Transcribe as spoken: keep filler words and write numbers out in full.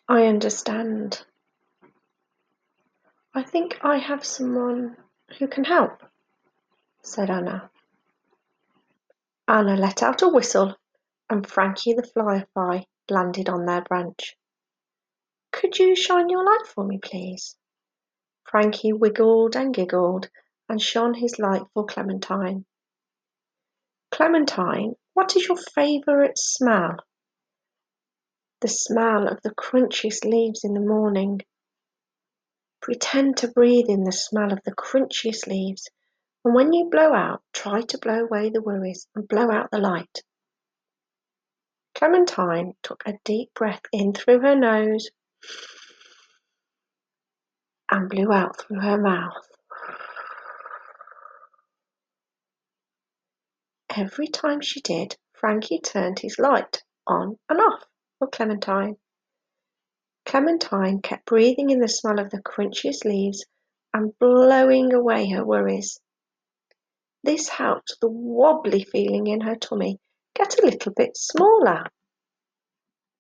I understand. I think I have someone who can help, said Anna. Anna let out a whistle, and Frankie the firefly landed on their branch. Could you shine your light for me, please? Frankie wiggled and giggled and shone his light for Clementine. Clementine, what is your favourite smell? The smell of the crunchiest leaves in the morning. Pretend to breathe in the smell of the crunchiest leaves, and when you blow out, try to blow away the worries and blow out the light. Clementine took a deep breath in through her nose and blew out through her mouth. Every time she did, Frankie turned his light on and off for Clementine. Clementine kept breathing in the smell of the crunchiest leaves and blowing away her worries. This helped the wobbly feeling in her tummy get a little bit smaller.